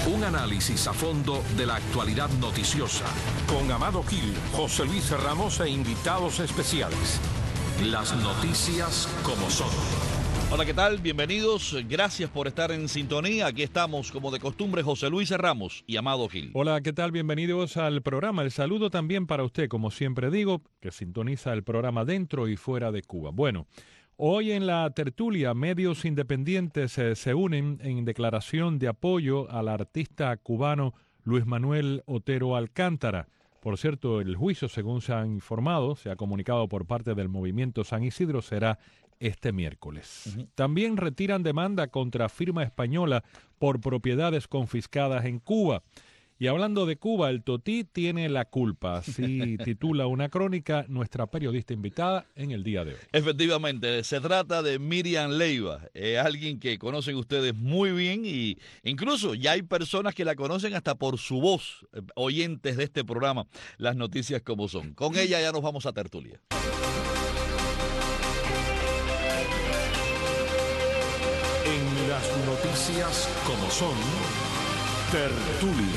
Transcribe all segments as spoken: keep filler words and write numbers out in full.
Un análisis a fondo de la actualidad noticiosa. Con Amado Gil, José Luis Ramos e invitados especiales. Las noticias como son. Hola, ¿qué tal? Bienvenidos. Gracias por estar en sintonía. Aquí estamos, como de costumbre, José Luis Ramos y Amado Gil. Hola, ¿qué tal? Bienvenidos al programa. El saludo también para usted, como siempre digo, que sintoniza el programa dentro y fuera de Cuba. Bueno, hoy en la tertulia, medios independientes eh, se unen en declaración de apoyo al artista cubano Luis Manuel Otero Alcántara. Por cierto, el juicio, según se han informado, se ha comunicado por parte del Movimiento San Isidro, será este miércoles. Uh-huh. También retiran demanda contra firma española por propiedades confiscadas en Cuba. Y hablando de Cuba, el Totí tiene la culpa, así titula una crónica nuestra periodista invitada en el día de hoy. Efectivamente, se trata de Miriam Leiva, eh, alguien que conocen ustedes muy bien y incluso ya hay personas que la conocen hasta por su voz, eh, oyentes de este programa, Las Noticias Como Son. Con ella ya nos vamos a tertulia. En Las Noticias Como Son, tertulia.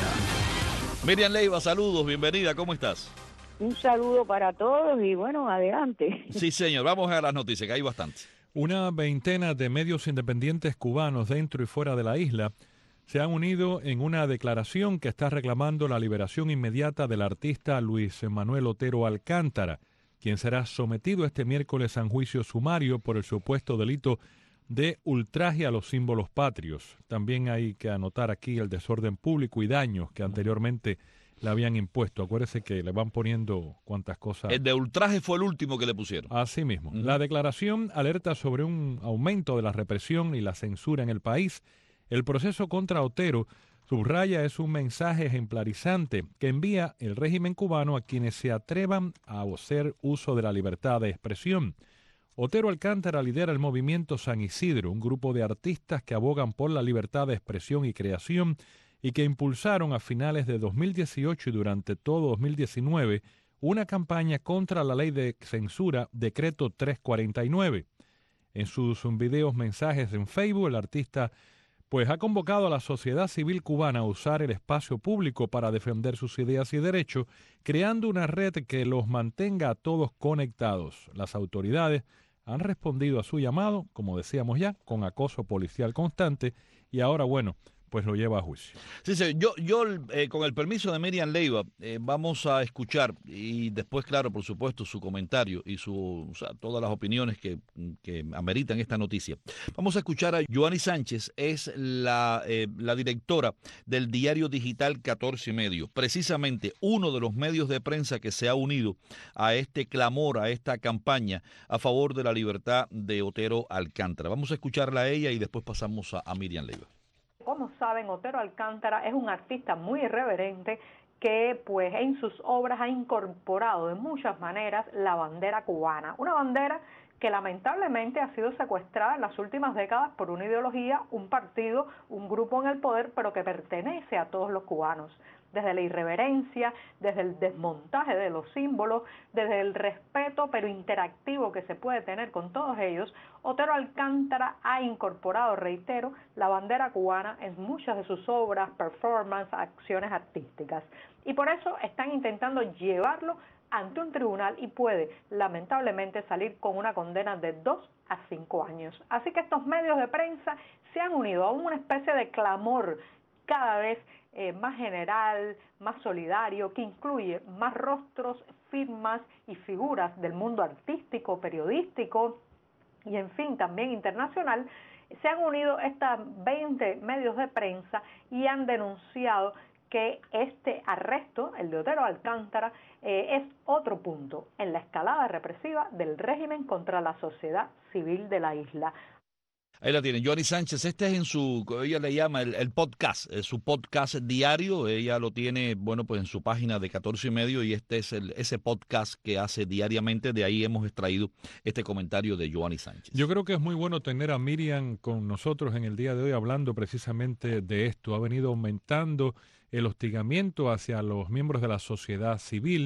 Miriam Leiva, saludos, bienvenida, ¿cómo estás? Un saludo para todos y bueno, adelante. Sí, señor, vamos a las noticias, que hay bastante. Una veintena de medios independientes cubanos dentro y fuera de la isla se han unido en una declaración que está reclamando la liberación inmediata del artista Luis Manuel Otero Alcántara, quien será sometido este miércoles a un juicio sumario por el supuesto delito de ultraje a los símbolos patrios. También hay que anotar aquí el desorden público y daños que anteriormente le habían impuesto. Acuérdese que le van poniendo cuantas cosas. El de ultraje fue el último que le pusieron. Así mismo. Uh-huh. La declaración alerta sobre un aumento de la represión y la censura en el país. El proceso contra Otero, subraya, es un mensaje ejemplarizante que envía el régimen cubano a quienes se atrevan a hacer uso de la libertad de expresión. Otero Alcántara lidera el movimiento San Isidro, un grupo de artistas que abogan por la libertad de expresión y creación y que impulsaron a finales de dos mil dieciocho y durante todo dos mil diecinueve una campaña contra la ley de censura Decreto trescientos cuarenta y nueve. En sus videos mensajes en Facebook, el artista pues ha convocado a la sociedad civil cubana a usar el espacio público para defender sus ideas y derechos, creando una red que los mantenga a todos conectados. Las autoridades han respondido a su llamado, como decíamos ya, con acoso policial constante y ahora, bueno, pues lo lleva a juicio. Sí, sí, yo, yo eh, con el permiso de Miriam Leiva, eh, vamos a escuchar y después, claro, por supuesto, su comentario y su, o sea, todas las opiniones que, que ameritan esta noticia. Vamos a escuchar a Yoani Sánchez, es la, eh, la directora del diario digital catorce y medio, precisamente uno de los medios de prensa que se ha unido a este clamor, a esta campaña a favor de la libertad de Otero Alcántara. Vamos a escucharla a ella y después pasamos a, a Miriam Leiva. Como saben, Otero Alcántara es un artista muy irreverente que pues en sus obras ha incorporado de muchas maneras la bandera cubana, una bandera que lamentablemente ha sido secuestrada en las últimas décadas por una ideología, un partido, un grupo en el poder, pero que pertenece a todos los cubanos. Desde la irreverencia, desde el desmontaje de los símbolos, desde el respeto pero interactivo que se puede tener con todos ellos, Otero Alcántara ha incorporado, reitero, la bandera cubana en muchas de sus obras, performances, acciones artísticas. Y por eso están intentando llevarlo ante un tribunal y puede, lamentablemente, salir con una condena de dos a cinco años. Así que estos medios de prensa se han unido a una especie de clamor cada vez eh, más general, más solidario, que incluye más rostros, firmas y figuras del mundo artístico, periodístico y, en fin, también internacional. Se han unido estas veinte medios de prensa y han denunciado que este arresto, el de Otero Alcántara, eh, es otro punto en la escalada represiva del régimen contra la sociedad civil de la isla. Ahí la tienen, Yoani Sánchez. Este es en su, ella le llama el, el podcast, es su podcast diario. Ella lo tiene, bueno, pues en su página de catorce y medio y este es el, ese podcast que hace diariamente. De ahí hemos extraído este comentario de Yoani Sánchez. Yo creo que es muy bueno tener a Miriam con nosotros en el día de hoy hablando precisamente de esto. Ha venido aumentando el hostigamiento hacia los miembros de la sociedad civil,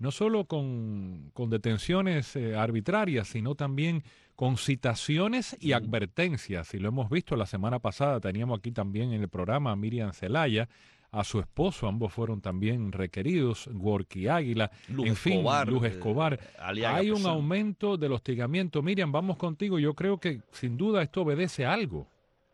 no solo con, con detenciones eh, arbitrarias, sino también con citaciones y advertencias. Y lo hemos visto la semana pasada, teníamos aquí también en el programa a Miriam Zelaya, a su esposo, ambos fueron también requeridos, Gorky Águila, Luz en fin, Escobar, Luz Escobar. eh, Aliaga Hay un Pesán. aumento del hostigamiento. Miriam, vamos contigo. Yo creo que sin duda esto obedece a algo.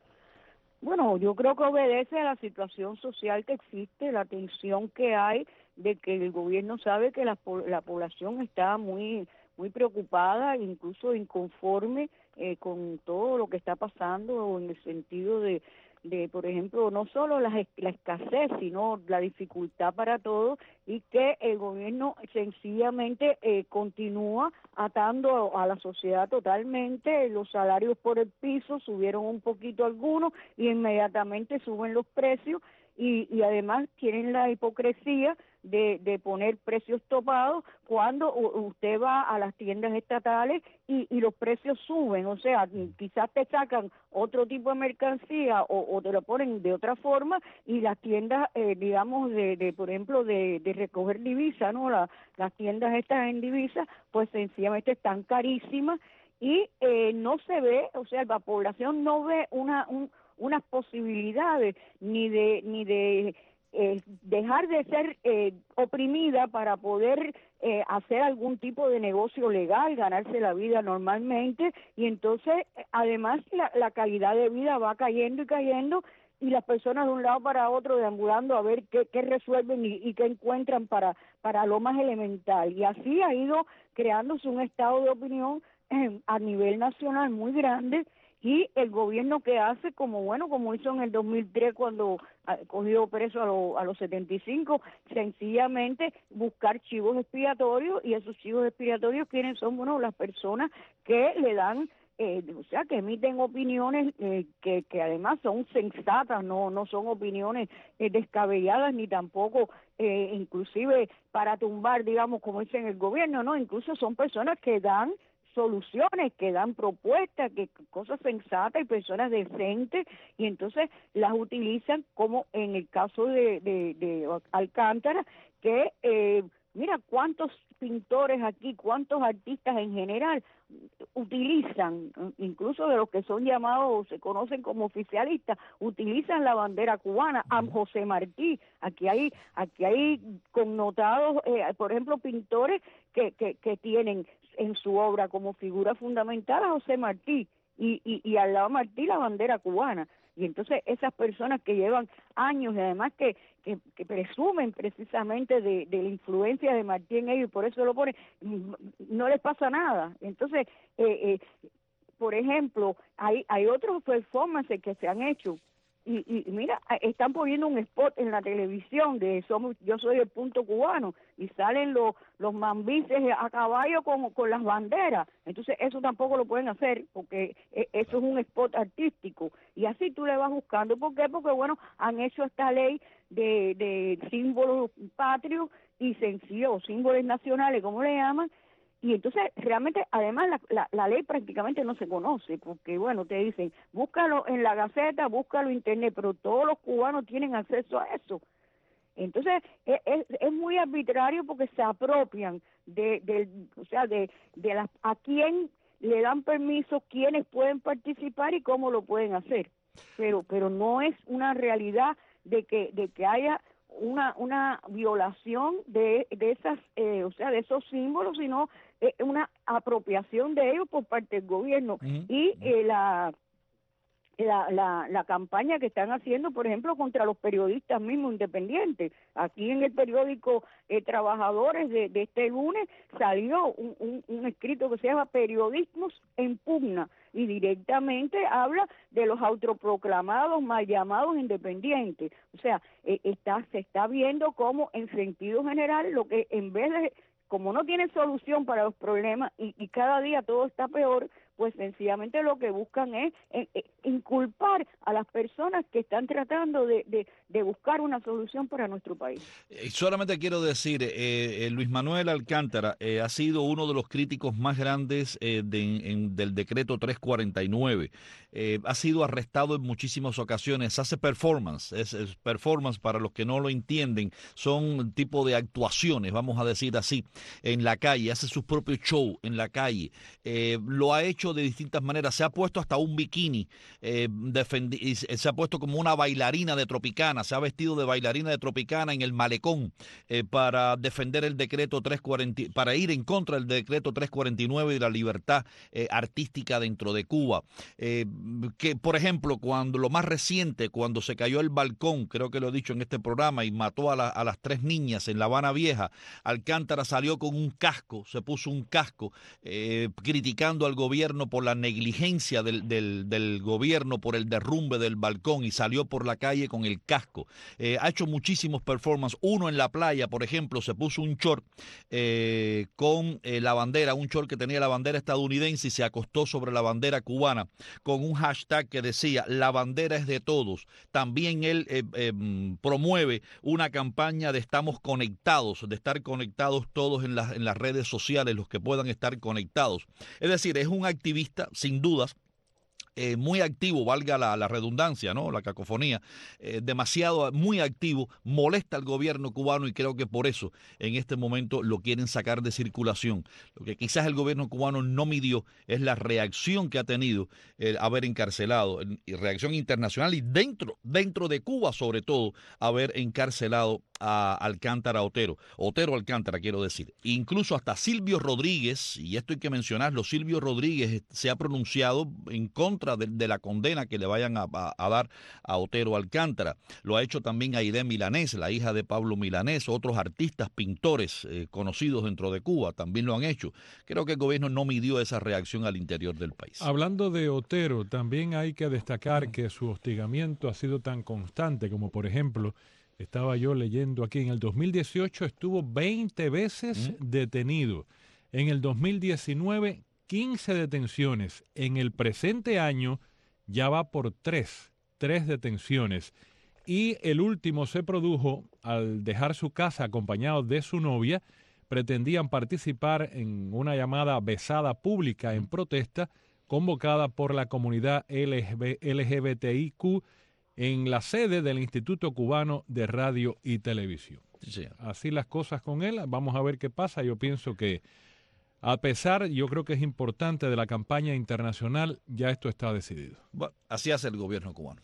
Bueno, yo creo que obedece a la situación social que existe, la tensión que hay de que el gobierno sabe que la, po- la población está muy muy preocupada, incluso inconforme eh, con todo lo que está pasando en el sentido de, de por ejemplo, no solo la, es- la escasez, sino la dificultad para todos, y que el gobierno sencillamente eh, continúa atando a, a la sociedad totalmente. Los salarios por el piso subieron un poquito algunos y inmediatamente suben los precios, y, y además tienen la hipocresía de, de poner precios topados cuando u- usted va a las tiendas estatales y, y los precios suben. O sea, quizás te sacan otro tipo de mercancía o, o te lo ponen de otra forma, y las tiendas, eh, digamos, de, de por ejemplo, de, de recoger divisas, ¿no? La, las tiendas estas en divisas, pues sencillamente están carísimas, y eh, no se ve, o sea, la población no ve una un, unas posibilidades ni de ni de eh, dejar de ser eh, oprimida para poder eh, hacer algún tipo de negocio legal, ganarse la vida normalmente, y entonces eh, además la, la calidad de vida va cayendo y cayendo, y las personas de un lado para otro deambulando a ver qué, qué resuelven y, y qué encuentran para, para lo más elemental. Y así ha ido creándose un estado de opinión eh, a nivel nacional muy grande, y el gobierno que hace, como bueno, como hizo en el dos mil tres cuando ah, cogió preso a, lo- a los setenta y cinco, sencillamente buscar chivos expiatorios, y esos chivos expiatorios, ¿quiénes son? Bueno, las personas que le dan eh, o sea, que emiten opiniones eh, que, que además son sensatas, no no son opiniones eh, descabelladas, ni tampoco eh, inclusive para tumbar, digamos, como dicen el gobierno, no, incluso son personas que dan soluciones, que dan propuestas, que cosas sensatas, y personas decentes, y entonces las utilizan, como en el caso de, de, de Alcántara, que eh, mira cuántos pintores aquí, cuántos artistas en general utilizan, incluso de los que son llamados, se conocen como oficialistas, utilizan la bandera cubana. A José Martí, aquí hay aquí hay connotados, eh, por ejemplo, pintores que, que, que tienen en su obra como figura fundamental a José Martí, y, y, y al lado de Martí la bandera cubana. Y entonces esas personas que llevan años, y además que, que, que presumen precisamente de, de la influencia de Martí en ellos, y por eso lo ponen, no les pasa nada. Entonces, eh, eh, por ejemplo, hay, hay otros performances que se han hecho, y, y mira, están poniendo un spot en la televisión de somos yo soy el punto cubano, y salen los los mambises a caballo con, con las banderas. Entonces eso tampoco lo pueden hacer, porque eso es un spot artístico, y así tú le vas buscando. ¿Por qué? Porque bueno, han hecho esta ley de, de símbolos patrios y sencillos, símbolos nacionales, como le llaman. Y entonces, realmente, además, la, la, la ley prácticamente no se conoce, porque, bueno, te dicen, búscalo en la Gaceta, búscalo en Internet, pero todos los cubanos tienen acceso a eso. Entonces, es, es, es muy arbitrario, porque se apropian de, de o sea, de, de las, a quién le dan permiso, quiénes pueden participar y cómo lo pueden hacer. Pero, pero no es una realidad de que, de que haya una una violación de, de esas eh, o sea de esos símbolos, sino eh, una apropiación de ellos por parte del gobierno. Uh-huh. Y eh, la, la la la campaña que están haciendo, por ejemplo, contra los periodistas mismos independientes. Aquí en el periódico eh, Trabajadores de, de este lunes salió un, un, un escrito que se llama Periodismos en Pugna, y directamente habla de los autoproclamados mal llamados independientes. O sea, eh, está se está viendo cómo, en sentido general, lo que en vez de, como no tiene solución para los problemas, y, y cada día todo está peor, pues sencillamente lo que buscan es eh, eh, inculpar a las personas que están tratando de, de, de buscar una solución para nuestro país. Eh, solamente quiero decir, eh, eh, Luis Manuel Alcántara eh, ha sido uno de los críticos más grandes eh, de, en, del decreto trescientos cuarenta y nueve. Eh, ha sido arrestado en muchísimas ocasiones, hace performance, es, es performance para los que no lo entienden, son tipo de actuaciones, vamos a decir así, en la calle, hace sus propios shows en la calle, eh, lo ha hecho de distintas maneras, se ha puesto hasta un bikini, eh, defendi- se ha puesto como una bailarina de Tropicana, se ha vestido de bailarina de Tropicana en el malecón eh, para defender el decreto trescientos cuarenta, para ir en contra del decreto trescientos cuarenta y nueve y la libertad eh, artística dentro de Cuba. Eh, que, por ejemplo, cuando lo más reciente, cuando se cayó el balcón, creo que lo he dicho en este programa, y mató a, la, a las tres niñas en La Habana Vieja, Alcántara salió con un casco, se puso un casco, eh, criticando al gobierno por la negligencia del, del, del gobierno, por el derrumbe del balcón, y salió por la calle con el casco. Eh, ha hecho muchísimos performances. Uno en la playa, por ejemplo, se puso un short eh, con eh, la bandera, un short que tenía la bandera estadounidense y se acostó sobre la bandera cubana con un hashtag que decía la bandera es de todos. También él eh, eh, promueve una campaña de estamos conectados, de estar conectados todos en las, en las redes sociales, los que puedan estar conectados. Es decir, es un activista, sin dudas, Eh, muy activo, valga la, la redundancia, ¿no? La cacofonía, eh, demasiado, muy activo, molesta al gobierno cubano y creo que por eso en este momento lo quieren sacar de circulación. Lo que quizás el gobierno cubano no midió es la reacción que ha tenido el haber encarcelado, y reacción internacional y dentro, dentro de Cuba sobre todo, haber encarcelado a Alcántara Otero, Otero Alcántara quiero decir. Incluso hasta Silvio Rodríguez, y esto hay que mencionarlo, Silvio Rodríguez se ha pronunciado en contra de, de la condena que le vayan a, a, a dar a Otero Alcántara. Lo ha hecho también Aide Milanés, la hija de Pablo Milanés, otros artistas, pintores eh, conocidos dentro de Cuba también lo han hecho. Creo que el gobierno no midió esa reacción al interior del país. Hablando de Otero, también hay que destacar que su hostigamiento ha sido tan constante como, por ejemplo, estaba yo leyendo aquí, en el dos mil dieciocho estuvo veinte veces ¿Mm? detenido. En el dos mil diecinueve, quince detenciones. En el presente año ya va por tres, tres detenciones. Y el último se produjo al dejar su casa acompañado de su novia. Pretendían participar en una llamada besada pública en protesta convocada por la comunidad L G B T I Q en la sede del Instituto Cubano de Radio y Televisión. Sí. Así las cosas con él. Vamos a ver qué pasa. Yo pienso que, a pesar, yo creo que es importante de la campaña internacional, ya esto está decidido. Bueno, así hace el gobierno cubano.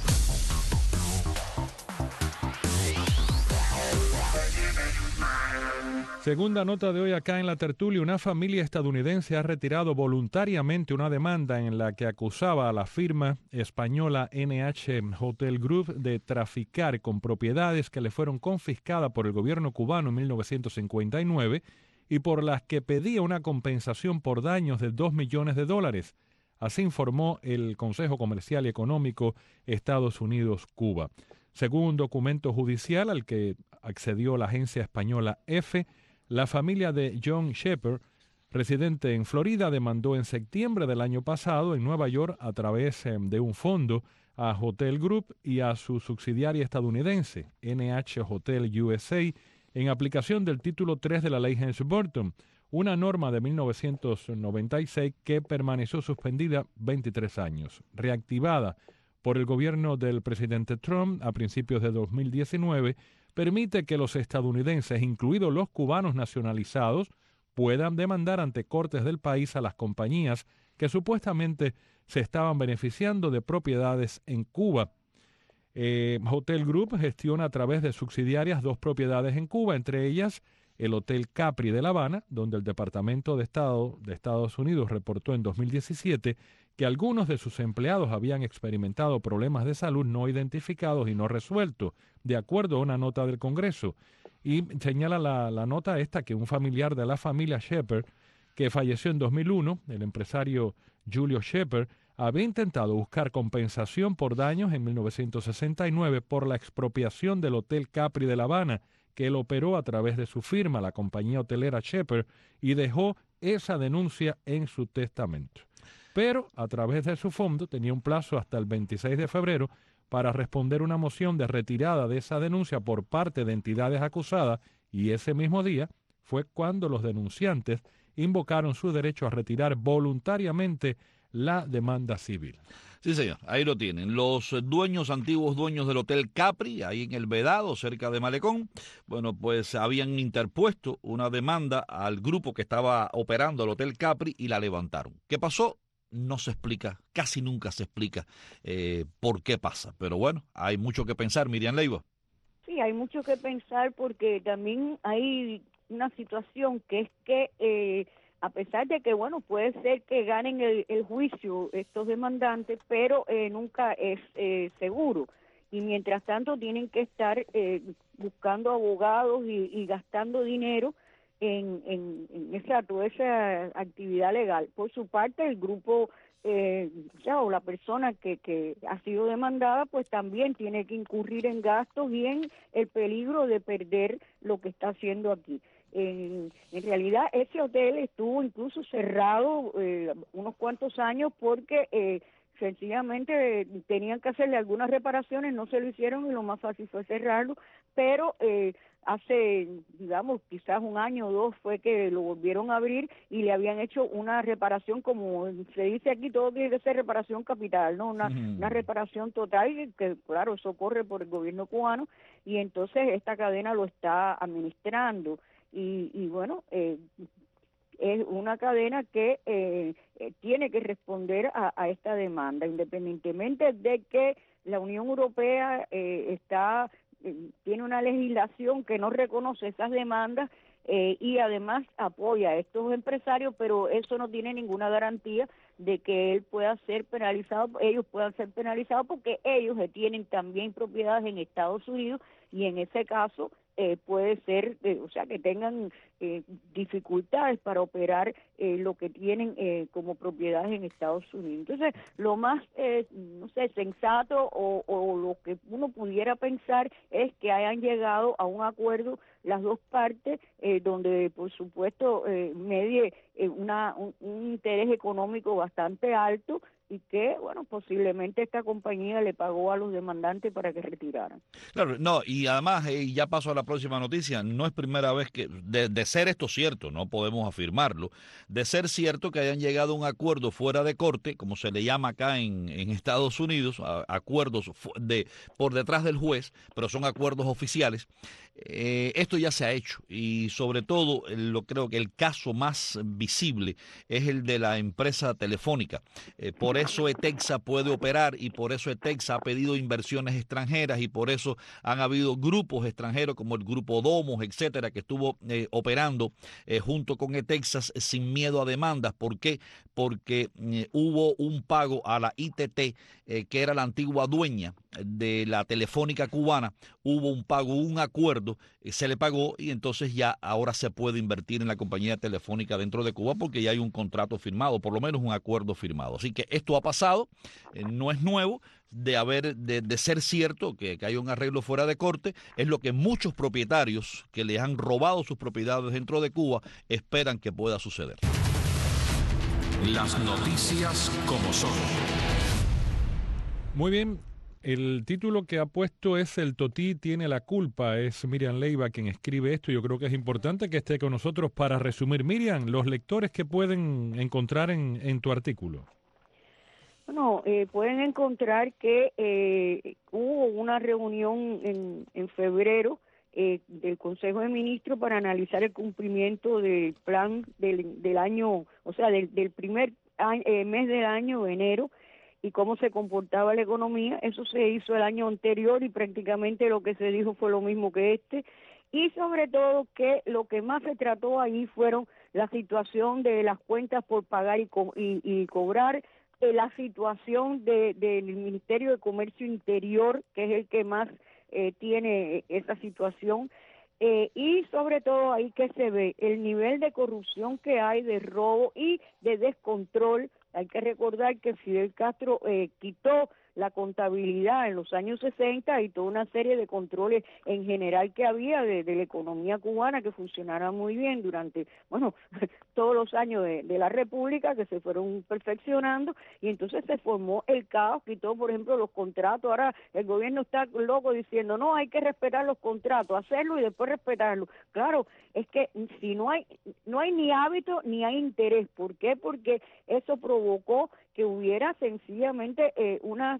Segunda nota de hoy acá en la tertulia, una familia estadounidense ha retirado voluntariamente una demanda en la que acusaba a la firma española N H Hotel Group de traficar con propiedades que le fueron confiscadas por el gobierno cubano en mil novecientos cincuenta y nueve y por las que pedía una compensación por daños de dos millones de dólares. Así informó el Consejo Comercial y Económico Estados Unidos-Cuba. Según un documento judicial al que accedió la agencia española EFE, la familia de John Shepard, residente en Florida, demandó en septiembre del año pasado en Nueva York a través de un fondo a Hotel Group y a su subsidiaria estadounidense, N H Hotel U S A, en aplicación del título tres de la ley Helms-Burton, una norma de mil novecientos noventa y seis que permaneció suspendida veintitrés años, reactivada por el gobierno del presidente Trump a principios de dos mil diecinueve, permite que los estadounidenses, incluidos los cubanos nacionalizados, puedan demandar ante cortes del país a las compañías que supuestamente se estaban beneficiando de propiedades en Cuba. Eh, Hotel Group gestiona a través de subsidiarias dos propiedades en Cuba, entre ellas el Hotel Capri de La Habana, donde el Departamento de Estado de Estados Unidos reportó en dos mil diecisiete que algunos de sus empleados habían experimentado problemas de salud no identificados y no resueltos, de acuerdo a una nota del Congreso. Y señala la, la nota esta que un familiar de la familia Shepard, que falleció en dos mil uno, el empresario Julio Shepard, había intentado buscar compensación por daños en mil novecientos sesenta y nueve por la expropiación del Hotel Capri de La Habana, que él operó a través de su firma, la compañía hotelera Shepard, y dejó esa denuncia en su testamento. pero a través de su fondo tenía un plazo hasta el veintiséis de febrero para responder una moción de retirada de esa denuncia por parte de entidades acusadas, y ese mismo día fue cuando los denunciantes invocaron su derecho a retirar voluntariamente la demanda civil. Sí, señor, ahí lo tienen. Los dueños, antiguos dueños del Hotel Capri, ahí en El Vedado, cerca de Malecón, bueno, pues habían interpuesto una demanda al grupo que estaba operando el Hotel Capri y la levantaron. ¿Qué pasó? No se explica, casi nunca se explica eh, por qué pasa. Pero bueno, hay mucho que pensar, Miriam Leiva. Sí, hay mucho que pensar porque también hay una situación que es que eh, a pesar de que, bueno, puede ser que ganen el, el juicio estos demandantes, pero eh, nunca es eh, seguro. Y mientras tanto tienen que estar eh, buscando abogados y, y gastando dinero en, en, en esa, toda esa actividad legal. Por su parte, el grupo, eh, ya, o la persona que, que ha sido demandada, pues también tiene que incurrir en gastos y en el peligro de perder lo que está haciendo aquí. En, en realidad ese hotel estuvo incluso cerrado eh, unos cuantos años porque eh, sencillamente eh, tenían que hacerle algunas reparaciones, no se lo hicieron y lo más fácil fue cerrarlo, pero eh, hace, digamos, quizás un año o dos fue que lo volvieron a abrir y le habían hecho una reparación, como se dice aquí, todo tiene que ser reparación capital, ¿no? Una, mm. una reparación total, que claro, eso corre por el gobierno cubano, y entonces esta cadena lo está administrando. Y, y bueno, eh, es una cadena que eh, eh, tiene que responder a, a esta demanda, independientemente de que la Unión Europea eh, está eh, tiene una legislación que no reconoce esas demandas eh, y además apoya a estos empresarios, pero eso no tiene ninguna garantía de que él pueda ser penalizado, ellos puedan ser penalizados, porque ellos tienen también propiedades en Estados Unidos y en ese caso Eh, puede ser, eh, o sea, que tengan eh, dificultades para operar eh, lo que tienen eh, como propiedades en Estados Unidos. Entonces, lo más, eh, no sé, sensato o, o lo que uno pudiera pensar es que hayan llegado a un acuerdo las dos partes, eh, donde, por supuesto, eh, medie eh, una, un, un interés económico bastante alto, y que, bueno, posiblemente esta compañía le pagó a los demandantes para que retiraran. Claro, no, y además, eh, ya paso a la próxima noticia, no es primera vez que, de, de ser esto cierto, no podemos afirmarlo, de ser cierto que hayan llegado a un acuerdo fuera de corte, como se le llama acá en, en Estados Unidos, a, acuerdos de por detrás del juez, pero son acuerdos oficiales. Eh, esto ya se ha hecho, y sobre todo lo creo que el caso más visible es el de la empresa telefónica. Eh, por eso ETEXA puede operar, y por eso ETEXA ha pedido inversiones extranjeras, y por eso han habido grupos extranjeros como el grupo Domos, etcétera, que estuvo eh, operando eh, junto con ETEXA sin miedo a demandas. ¿Por qué? Porque eh, hubo un pago a la I T T, eh, que era la antigua dueña de la telefónica cubana. Hubo un pago, un acuerdo, eh, se le pagó, y entonces ya ahora se puede invertir en la compañía telefónica dentro de Cuba porque ya hay un contrato firmado, por lo menos un acuerdo firmado. Así que esto ha pasado, eh, no es nuevo, de haber de, de ser cierto que, que hay un arreglo fuera de corte. Es lo que muchos propietarios que les han robado sus propiedades dentro de Cuba esperan que pueda suceder. Las noticias como son. Muy bien. El título que ha puesto es El Totí tiene la culpa. Es Miriam Leiva quien escribe esto. Yo creo que es importante que esté con nosotros para resumir. Miriam, los lectores que pueden encontrar en, en tu artículo. Bueno, eh, pueden encontrar que eh, hubo una reunión en, en febrero eh, del Consejo de Ministros para analizar el cumplimiento del plan del, del año, o sea, del, del primer año, eh, mes del año, enero, y cómo se comportaba la economía. Eso se hizo el año anterior y prácticamente lo que se dijo fue lo mismo que este. Y sobre todo que lo que más se trató ahí fueron la situación de las cuentas por pagar y, co y, y cobrar, eh, la situación de, del Ministerio de Comercio Interior, que es el que más eh, tiene esa situación, eh, y sobre todo ahí que se ve el nivel de corrupción que hay, de robo y de descontrol. Hay que recordar que Fidel Castro eh, quitó la contabilidad en los años sesenta y toda una serie de controles en general que había de, de la economía cubana que funcionara muy bien durante, bueno, todos los años de, de la República, que se fueron perfeccionando, y entonces se formó el caos, quitó, por ejemplo, los contratos. Ahora el gobierno está loco diciendo, no, hay que respetar los contratos, hacerlo y después respetarlo. Claro, es que si no hay, no hay ni hábito ni hay interés. ¿Por qué? Porque eso provocó que hubiera sencillamente eh, una,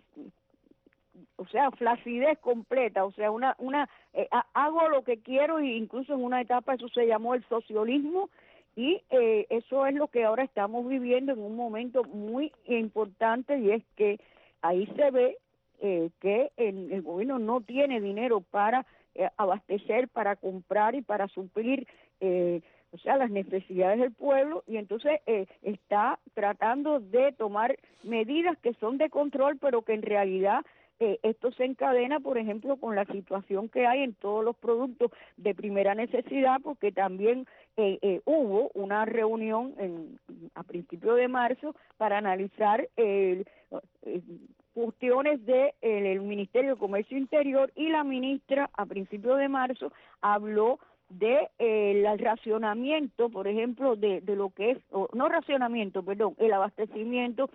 o sea, flacidez completa, o sea, una, una eh, hago lo que quiero, e incluso en una etapa eso se llamó el socialismo, y eh, eso es lo que ahora estamos viviendo en un momento muy importante, y es que ahí se ve eh, que el, el gobierno no tiene dinero para eh, abastecer, para comprar y para suplir eh, o sea, las necesidades del pueblo, y entonces eh, está tratando de tomar medidas que son de control, pero que en realidad eh, esto se encadena, por ejemplo, con la situación que hay en todos los productos de primera necesidad, porque también eh, eh, hubo una reunión en, a principios de marzo para analizar el eh, cuestiones del de, el Ministerio de Comercio Interior, y la ministra a principios de marzo habló de eh, el racionamiento, por ejemplo, de, de lo que es, o, no racionamiento, perdón, el abastecimiento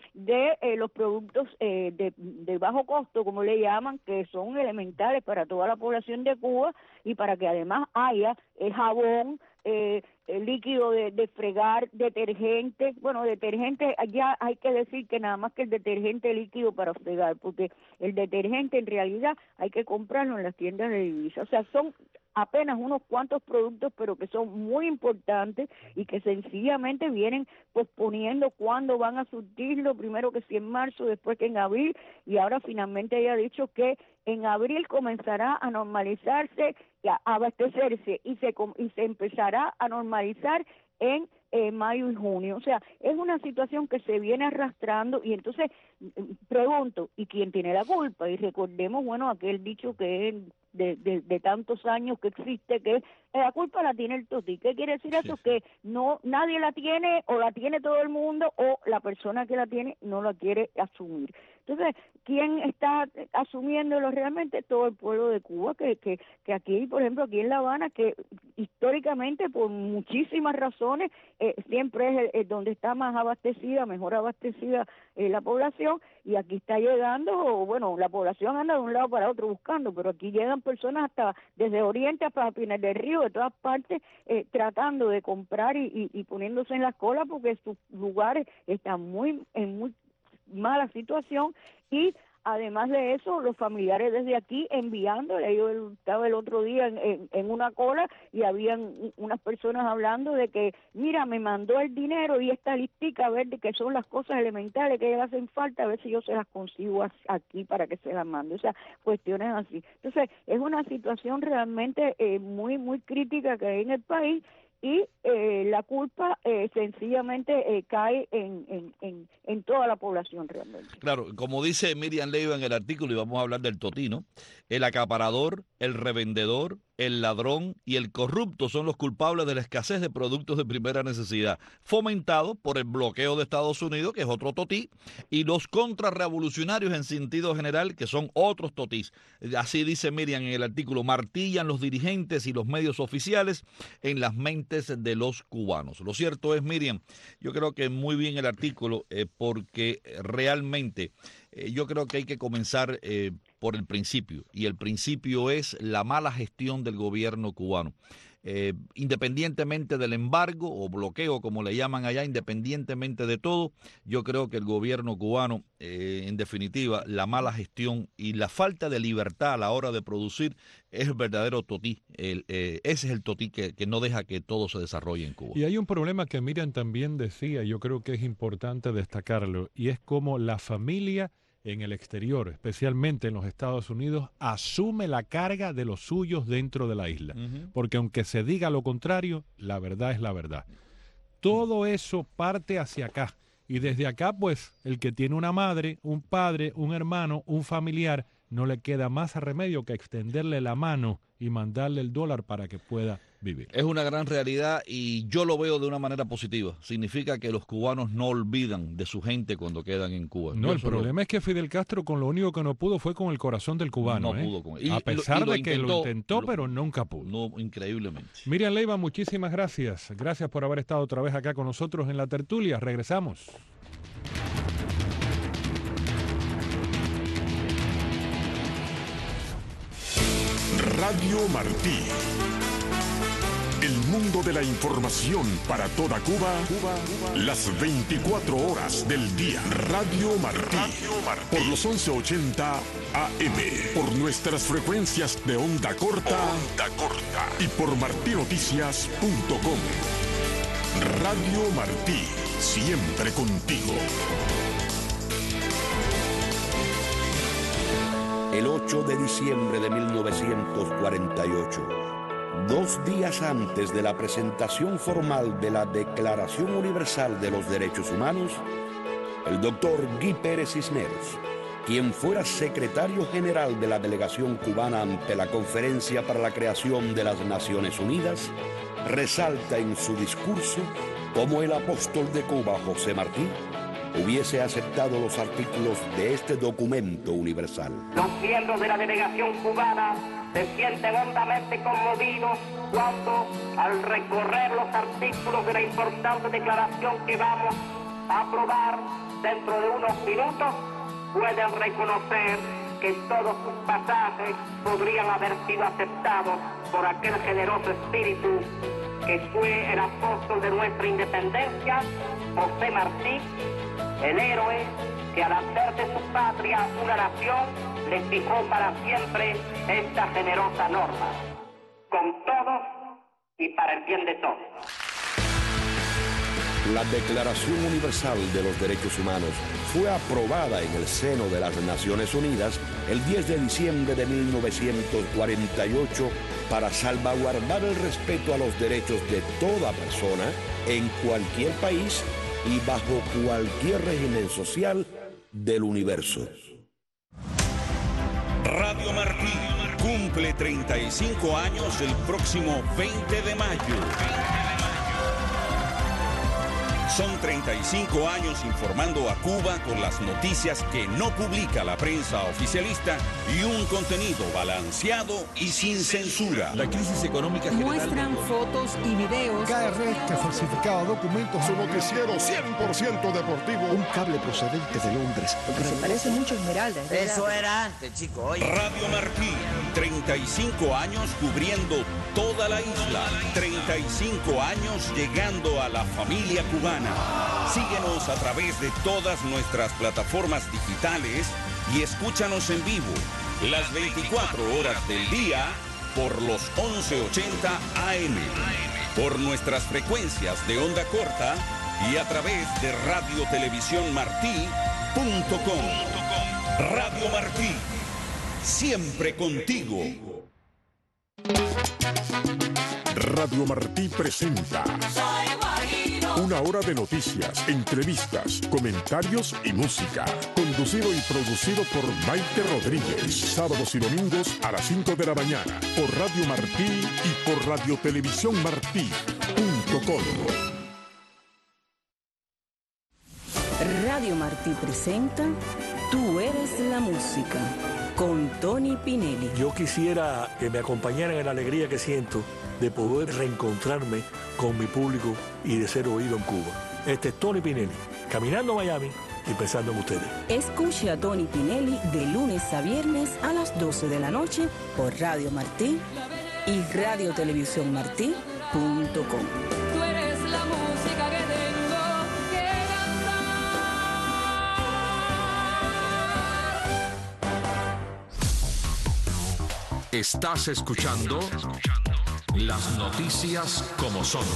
de eh, los productos eh, de, de bajo costo, como le llaman, que son elementales para toda la población de Cuba, y para que además haya el jabón, eh, el líquido de, de fregar, detergente. Bueno, detergente, ya hay que decir que nada más que el detergente líquido para fregar, porque el detergente en realidad hay que comprarlo en las tiendas de divisas. O sea, son apenas unos cuantos productos, pero que son muy importantes y que sencillamente vienen posponiendo cuándo van a surtirlo, primero que si en marzo, después que en abril, y ahora finalmente ella ha dicho que en abril comenzará a normalizarse, a abastecerse, y se, y se empezará a normalizar en eh, mayo y junio. O sea, es una situación que se viene arrastrando, y entonces pregunto, ¿y quién tiene la culpa? Y recordemos, bueno, aquel dicho que es de, de, de tantos años que existe, que la culpa la tiene el totí. ¿Qué quiere decir eso? Sí, sí. Que no, nadie la tiene, o la tiene todo el mundo, o la persona que la tiene no la quiere asumir. Entonces, ¿quién está asumiéndolo realmente? Todo el pueblo de Cuba, que, que, que aquí, por ejemplo, aquí en La Habana, que históricamente, por muchísimas razones, eh, siempre es, es donde está más abastecida, mejor abastecida eh, la población, y aquí está llegando, bueno, la población anda de un lado para otro buscando, pero aquí llegan personas hasta desde Oriente hasta Pinar del Río, de todas partes, eh, tratando de comprar y, y, y poniéndose en las colas, porque sus lugares están muy en muy mala situación, y además de eso, los familiares desde aquí enviándole. Yo estaba el otro día en, en, en una cola, y habían unas personas hablando de que, mira, me mandó el dinero y esta listica, a ver de qué son las cosas elementales que le hacen falta, a ver si yo se las consigo aquí para que se las mande. O sea, cuestiones así. Entonces, es una situación realmente eh, muy, muy crítica que hay en el país, y eh, la culpa eh, sencillamente eh, cae en, en, en, en toda la población realmente. Claro, como dice Miriam Leiva en el artículo, y vamos a hablar del totí, ¿no? El acaparador, el revendedor, el ladrón y el corrupto son los culpables de la escasez de productos de primera necesidad, fomentado por el bloqueo de Estados Unidos, que es otro totí, y los contrarrevolucionarios en sentido general, que son otros totís. Así dice Miriam en el artículo, martillan los dirigentes y los medios oficiales en las mentes de los cubanos. Lo cierto es, Miriam, yo creo que muy bien el artículo, eh, porque realmente eh, yo creo que hay que comenzar eh, por el principio, y el principio es la mala gestión del gobierno cubano. Eh, independientemente del embargo o bloqueo, como le llaman allá, independientemente de todo, yo creo que el gobierno cubano, eh, en definitiva, la mala gestión y la falta de libertad a la hora de producir es el verdadero totí. El, eh, ese es el totí que, que no deja que todo se desarrolle en Cuba. Y hay un problema que Miriam también decía, yo creo que es importante destacarlo, y es como la familia en el exterior, especialmente en los Estados Unidos, asume la carga de los suyos dentro de la isla. Uh-huh. Porque aunque se diga lo contrario, la verdad es la verdad. Todo eso parte hacia acá. Y desde acá, pues, el que tiene una madre, un padre, un hermano, un familiar, no le queda más remedio que extenderle la mano y mandarle el dólar para que pueda vivir. Es una gran realidad y yo lo veo de una manera positiva. Significa que los cubanos no olvidan de su gente cuando quedan en Cuba. No, yo el problema lo... es que Fidel Castro con lo único que no pudo fue con el corazón del cubano. No ¿eh? pudo con él. Y, A pesar y lo, y de que intentó, lo intentó, lo, pero nunca pudo. No, increíblemente. Miriam Leiva, muchísimas gracias. Gracias por haber estado otra vez acá con nosotros en la tertulia. Regresamos. Radio Martí. El mundo de la información para toda Cuba, Cuba, Cuba. Las veinticuatro horas del día. Radio Martí. Radio Martí. Por los once ochenta A M. Por nuestras frecuencias de onda corta. Onda corta. Y por martí noticias punto com. Radio Martí. Siempre contigo. El ocho de diciembre de mil novecientos cuarenta y ocho, dos días antes de la presentación formal de la Declaración Universal de los Derechos Humanos, el doctor Guy Pérez Cisneros, quien fuera secretario general de la delegación cubana ante la Conferencia para la Creación de las Naciones Unidas, resalta en su discurso cómo el apóstol de Cuba, José Martí, hubiese aceptado los artículos de este documento universal. Los miembros de la delegación cubana se sienten hondamente conmovidos cuando, al recorrer los artículos de la importante declaración que vamos a aprobar dentro de unos minutos, pueden reconocer que todos sus pasajes podrían haber sido aceptados por aquel generoso espíritu que fue el apóstol de nuestra independencia, José Martí, el héroe que al hacer de su patria una nación le fijó para siempre esta generosa norma, con todos y para el bien de todos. La Declaración Universal de los Derechos Humanos fue aprobada en el seno de las Naciones Unidas el diez de diciembre de mil novecientos cuarenta y ocho para salvaguardar el respeto a los derechos de toda persona en cualquier país y bajo cualquier régimen social del universo. Radio Martí cumple treinta y cinco años el próximo veinte de mayo. Son treinta y cinco años informando a Cuba con las noticias que no publica la prensa oficialista y un contenido balanceado y sin censura. La crisis económica general... Muestran fotos y videos. K R que falsificaba documentos. Su noticiero cien por ciento deportivo. Un cable procedente de Londres. Porque se parece mucho a Esmeralda. Eso era antes, chicos. Radio Martí, treinta y cinco años cubriendo toda la isla. treinta y cinco años llegando a la familia cubana. Síguenos a través de todas nuestras plataformas digitales y escúchanos en vivo las veinticuatro horas del día por los once ochenta A M, por nuestras frecuencias de onda corta y a través de radio televisión martí punto com. Radio Martí, siempre contigo. Radio Martí presenta una hora de noticias, entrevistas, comentarios y música. Conducido y producido por Maite Rodríguez. Sábados y domingos a las cinco de la mañana. Por Radio Martí y por radio televisión martí punto com. Radio Martí presenta Tú eres la música, con Tony Pinelli. Yo quisiera que me acompañaran en la alegría que siento de poder reencontrarme con mi público y de ser oído en Cuba. Este es Tony Pinelli, caminando a Miami y pensando en ustedes. Escuche a Tony Pinelli de lunes a viernes a las doce de la noche por Radio Martí y radio televisión martí punto com. Tú eres la música que tengo que cantar. Estás escuchando las noticias como son.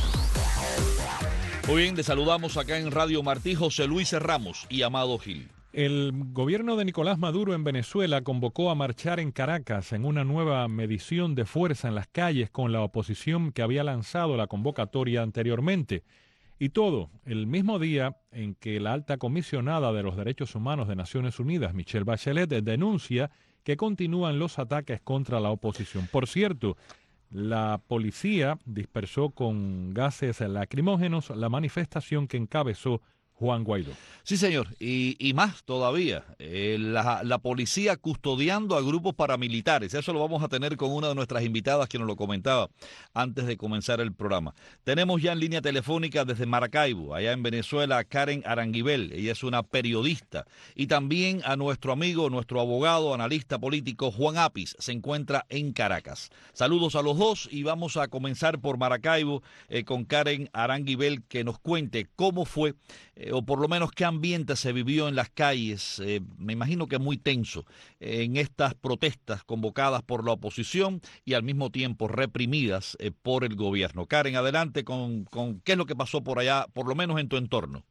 Muy bien, te saludamos acá en Radio Martí, José Luis Ramos y Amado Gil. El gobierno de Nicolás Maduro en Venezuela convocó a marchar en Caracas en una nueva medición de fuerza en las calles con la oposición que había lanzado la convocatoria anteriormente. Y todo el mismo día en que la alta comisionada de los derechos humanos de Naciones Unidas, Michelle Bachelet, denuncia que continúan los ataques contra la oposición. Por cierto, la policía dispersó con gases lacrimógenos la manifestación que encabezó Juan Guaidó. Sí, señor, y, y más todavía, eh, la, la policía custodiando a grupos paramilitares. Eso lo vamos a tener con una de nuestras invitadas que nos lo comentaba antes de comenzar el programa. Tenemos ya en línea telefónica desde Maracaibo, allá en Venezuela, a Karen Aranguibel. Ella es una periodista. Y también a nuestro amigo, nuestro abogado, analista político, Juan Apis, se encuentra en Caracas. Saludos a los dos y vamos a comenzar por Maracaibo eh, con Karen Aranguibel, que nos cuente cómo fue eh, o por lo menos qué ambiente se vivió en las calles, eh, me imagino que muy tenso, eh, en estas protestas convocadas por la oposición y al mismo tiempo reprimidas eh, por el gobierno. Karen, adelante con, con qué es lo que pasó por allá, por lo menos en tu entorno.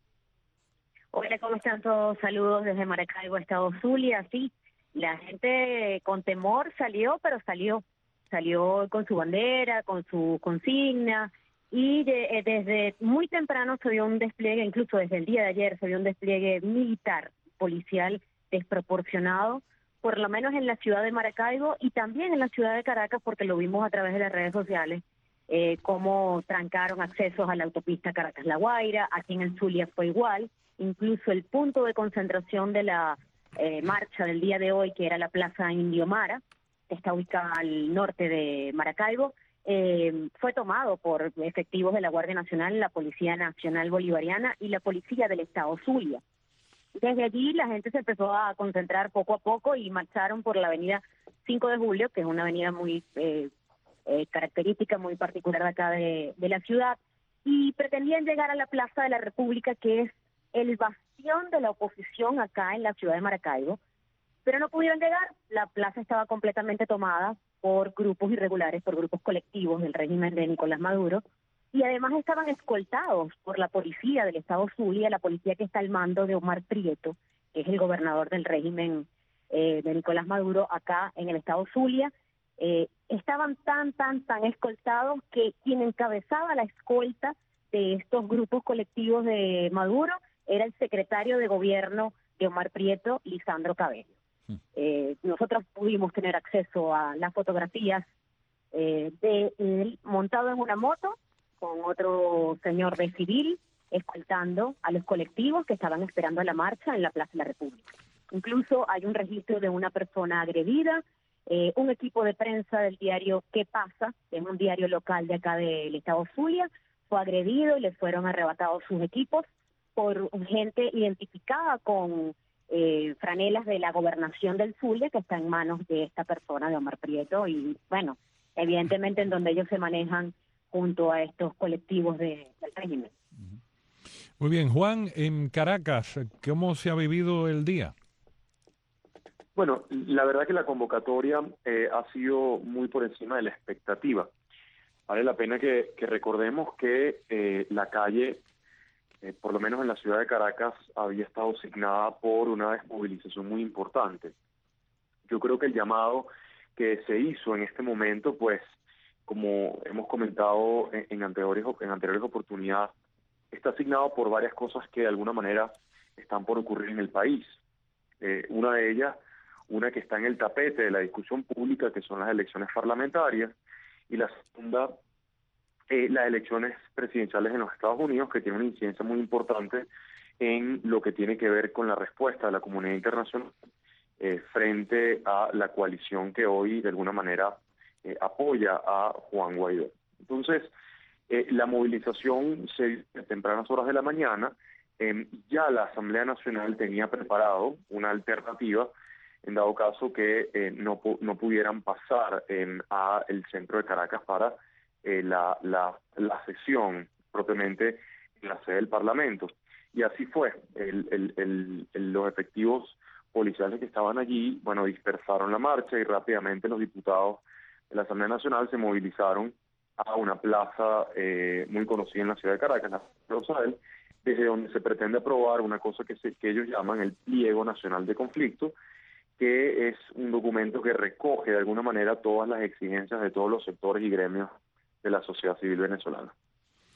Hola, ¿cómo están todos? Saludos desde Maracaibo, Estado Zulia. Sí, la gente con temor salió, pero salió, salió con su bandera, con su consigna. Y de, eh, desde muy temprano se vio un despliegue, incluso desde el día de ayer se vio un despliegue militar, policial desproporcionado, por lo menos en la ciudad de Maracaibo y también en la ciudad de Caracas, porque lo vimos a través de las redes sociales, eh, cómo trancaron accesos a la autopista Caracas-La Guaira. Aquí en el Zulia fue igual, incluso el punto de concentración de la eh, marcha del día de hoy, que era la Plaza Indiomara, que está ubicada al norte de Maracaibo, Eh, fue tomado por efectivos de la Guardia Nacional, la Policía Nacional Bolivariana y la Policía del Estado Zulia. Desde allí la gente se empezó a concentrar poco a poco y marcharon por la avenida cinco de julio, que es una avenida muy eh, eh, característica, muy particular de acá de, de la ciudad, y pretendían llegar a la Plaza de la República, que es el bastión de la oposición acá en la ciudad de Maracaibo, pero no pudieron llegar. La plaza estaba completamente tomada por grupos irregulares, por grupos colectivos del régimen de Nicolás Maduro, y además estaban escoltados por la policía del Estado Zulia, la policía que está al mando de Omar Prieto, que es el gobernador del régimen eh, de Nicolás Maduro acá en el Estado Zulia. Eh, estaban tan, tan, tan escoltados que quien encabezaba la escolta de estos grupos colectivos de Maduro era el secretario de gobierno de Omar Prieto, Lisandro Cabello. Eh, nosotros pudimos tener acceso a las fotografías eh, de él montado en una moto con otro señor de civil escoltando a los colectivos que estaban esperando la marcha en la Plaza de la República. Incluso hay un registro de una persona agredida. Eh, un equipo de prensa del diario ¿Qué pasa?, que es un diario local de acá del Estado Zulia, fue agredido y le fueron arrebatados sus equipos por gente identificada con Eh, franelas de la gobernación del Zulia, que está en manos de esta persona, de Omar Prieto, y bueno, evidentemente en donde ellos se manejan junto a estos colectivos de, del régimen. Muy bien, Juan, en Caracas, ¿cómo se ha vivido el día? Bueno, la verdad que la convocatoria eh, ha sido muy por encima de la expectativa. Vale la pena que, que recordemos que eh, la calle, Eh, por lo menos en la ciudad de Caracas, había estado signada por una desmovilización muy importante. Yo creo que el llamado que se hizo en este momento, pues, como hemos comentado en, en, anteriores, en anteriores oportunidades, está signado por varias cosas que de alguna manera están por ocurrir en el país. Eh, una de ellas, una que está en el tapete de la discusión pública, que son las elecciones parlamentarias, y la segunda, Eh, las elecciones presidenciales en los Estados Unidos, que tienen una incidencia muy importante en lo que tiene que ver con la respuesta de la comunidad internacional eh, frente a la coalición que hoy de alguna manera eh, apoya a Juan Guaidó. Entonces, eh, la movilización se dio a tempranas horas de la mañana. Eh, ya la Asamblea Nacional tenía preparado una alternativa en dado caso que eh, no, no pudieran pasar eh, a el centro de Caracas para Eh, la, la, la sesión propiamente en la sede del Parlamento. Y así fue. El, el, el, el, los efectivos policiales que estaban allí, bueno, dispersaron la marcha y rápidamente los diputados de la Asamblea Nacional se movilizaron a una plaza eh, muy conocida en la ciudad de Caracas, la Rosal, desde donde se pretende aprobar una cosa que, se, que ellos llaman el Pliego Nacional de Conflicto, que es un documento que recoge de alguna manera todas las exigencias de todos los sectores y gremios de la sociedad civil venezolana.